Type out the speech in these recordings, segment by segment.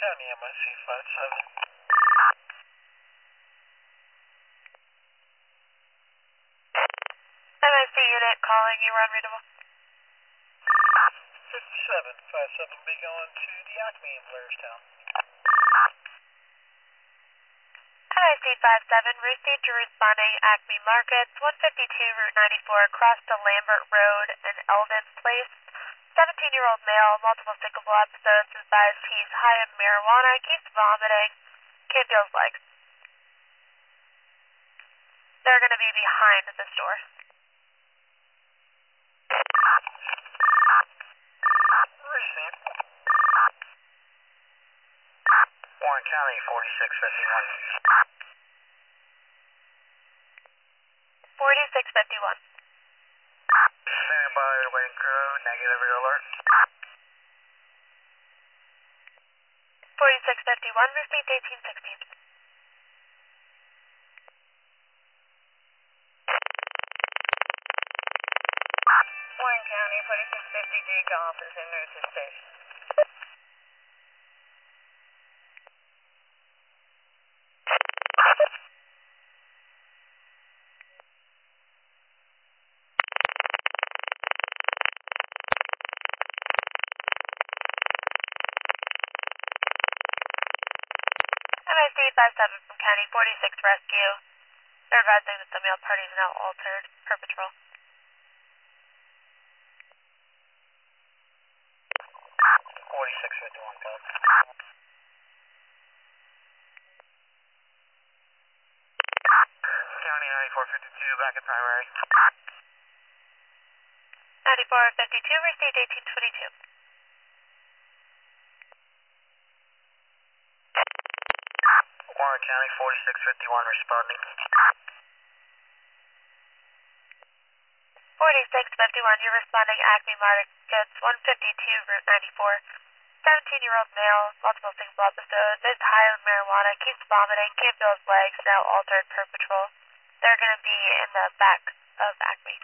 County, MIC 57. MIC unit calling, you were unreadable. 57 be going to the Acme in Blairstown. MIC 57, received your responding Acme Markets, 152 Route 94, across to Lambert Road and Eldon Place. 17-year-old male, multiple syncopal episodes, advised he's high on marijuana, keeps vomiting, can't feel his legs. They're going to be behind the store. Received. Warren County, 4651. 4651. Stand by, waiting crew, negative alert. 4651, received 1816. Warren County, 4650 Jake off is en route to station. MIC 57 from County 46 Rescue. They're advising that the male party is now altered per patrol. 4651, code. County 9452, back at primary. 9452, received 1822. Warren County, 4651, responding. 4651, you're responding Acme Markets, 152 Route 94. 17-year-old male, multiple syncopal episodes, is high on marijuana, keeps vomiting, can't feel his legs, now altered per patrol. They're going to be in the back of Acme.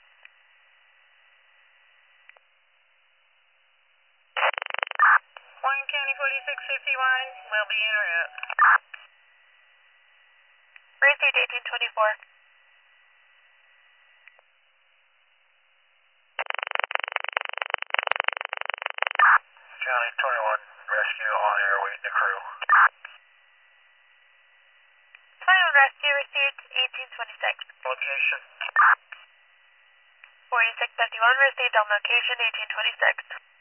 Warren County, 4651 will be en route. Received 1824. County 21, rescue on air, waiting the crew. 21 Rescue, received 1826. Location. 4651, received on location 1826.